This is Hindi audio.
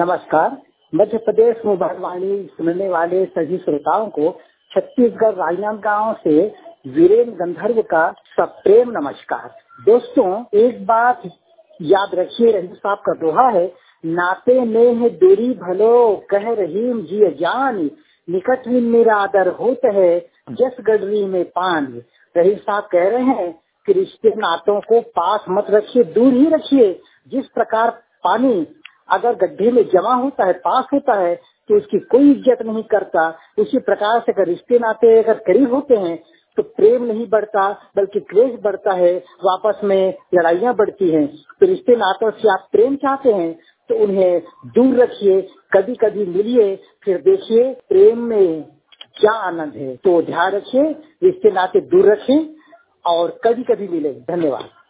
नमस्कार। मध्य प्रदेश मुबारकवाणी सुनने वाले सभी श्रोताओं को छत्तीसगढ़ राजनांदगांव से वीरेंद्र गंधर्व का सप्रेम नमस्कार। दोस्तों, एक बात याद रखिए, रहीम साहब का दोहा है, नाते में है दूरी भलो कह रहीम जी जान, निकट में मेरा आदर होता है जस गडरी में पान। रहीम साहब कह रहे हैं कि रिश्ते नातों को पास मत रखिए, दूर ही रखिए। जिस प्रकार पानी अगर गड्ढे में जमा होता है, पास होता है, तो उसकी कोई इज्जत नहीं करता। उसी प्रकार से अगर रिश्ते नाते अगर करीब होते हैं तो प्रेम नहीं बढ़ता बल्कि क्लेश बढ़ता है, वापस में लड़ाइयाँ बढ़ती हैं। तो रिश्ते नातों से आप प्रेम चाहते हैं तो उन्हें दूर रखिए, कभी कभी मिलिए, फिर देखिए प्रेम में क्या आनंद है। तो ध्यान रखिए, रिश्ते नाते दूर रखें और कभी कभी मिले। धन्यवाद।